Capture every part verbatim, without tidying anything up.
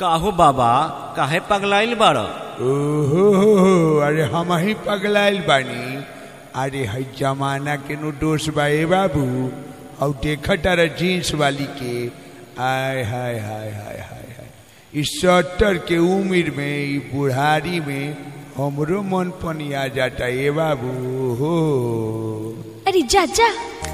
काहो बाबा काहे पगलाइल बाड़? ओहो अरे हम ही पगलाइल बानी। अरे है जमाना के नु दोष बा ए बाबू। और देखा तारा जींस वाली के आय हाय हाय हाय हाय हाय इस सत्तर के उम्र में ई बुढ़ारी में हमरो मन पनी आ जाता ए बाबू हो। अरे जा जा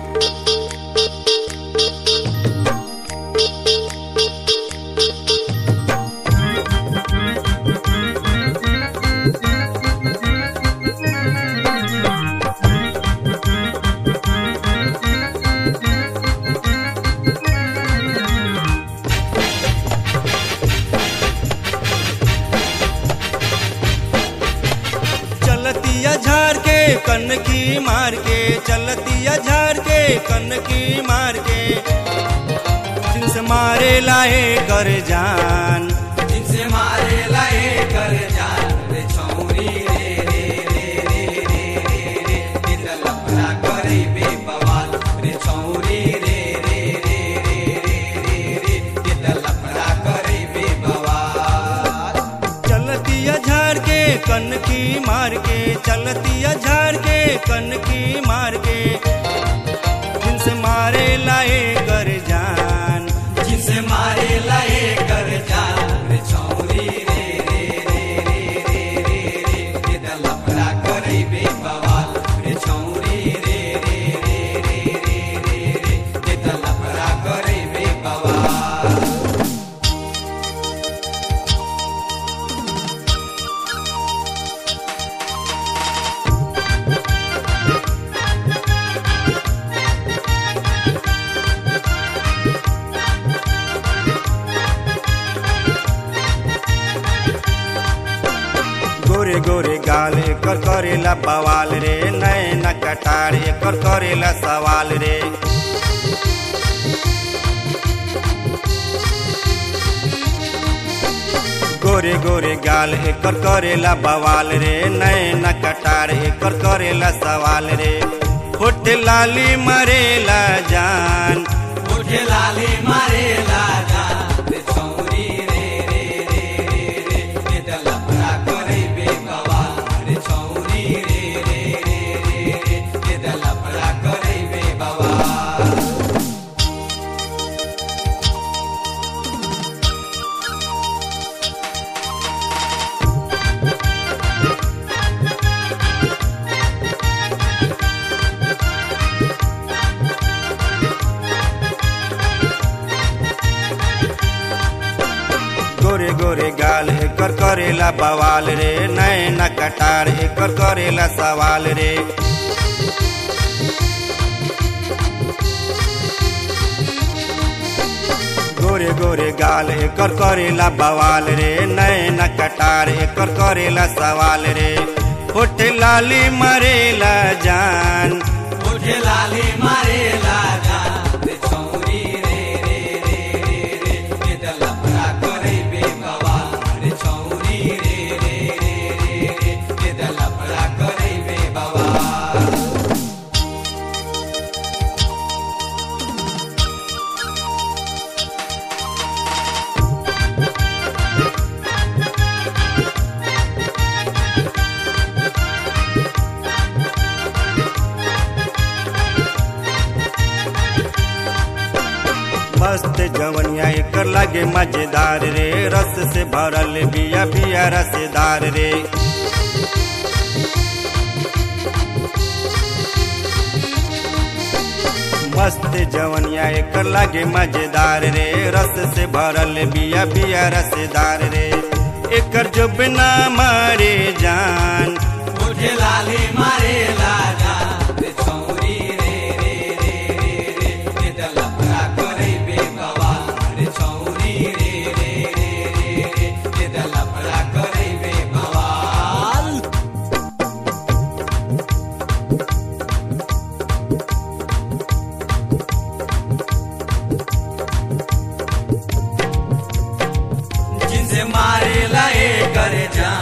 झाड़ के कनकी मार के चलतिया झाड़ के कनकी मार के जिनसे मारे लाए कर जान जिनसे मारे लाए कर जान रे छौरी रे रे रे रे रे रे दिल लपड़ा करे बेबवाल रे छौरी रे रे रे रे रे रे दिल लपड़ा करे बेबवाल। चलतिया झाड़ के कनकी मार के चलतिया झाड़ के कनकी मार के जिनसे मारे लाए कर जान जिनसे मारे लाए कर जान रे छौरी रे रे रे रे रे रे रे दिल लपड़ा करे बेबवाल रे छौरी रे रे रे रे रे रे दिल लपड़ा करे बेबवाल। गोरे गोरे गाल एकर करेला बवाल रे नैना कटार एकर करेला सवाल रे। गोरे गोरे गाल एकर करेला बवाल रे नैना कटार एकर करेला सवाल रे। होठ लाली मरेला जान होठ लाली मरेला जान रे छौरी रे रे रे रे रे दिल लपड़ा करे बेबवाल रे छौरी रे रे रे रे रे दिल लपड़ा करे बेबवाल। गोरे गोरे गाल एकर करेला बवाल रे नैना कटार एकर करेला सवाल रे। गोरे गोरे गाल एकर करेला बवाल रे नैना कटार एकर करेला सवाल रे। होठ लाली मरेला जान होठ लाली मरेला जान रे छौरी रे रे रे रे रे दिल लपड़ा करे बेबवाल रे छौरी रे रे रे रे रे दिल लपड़ा करे बेबवाल। मस्त जवनिया एकर लागे मजेदार रे रस से भरल बिया बिया रसदार रे। मस्त जवनिया एकर लागे मजेदार रे रस से भरल बिया बिया रसदार रे। एकर जो बिना मारे जान मुझे लाली मारे ला जान रे छौरी रे रे रे रे रे दिल लपड़ा करे बेबवाल रे छौरी रे रे रे रे रे दिल लपड़ा करे बेबवाल। जिनसे मारे लाए कर जान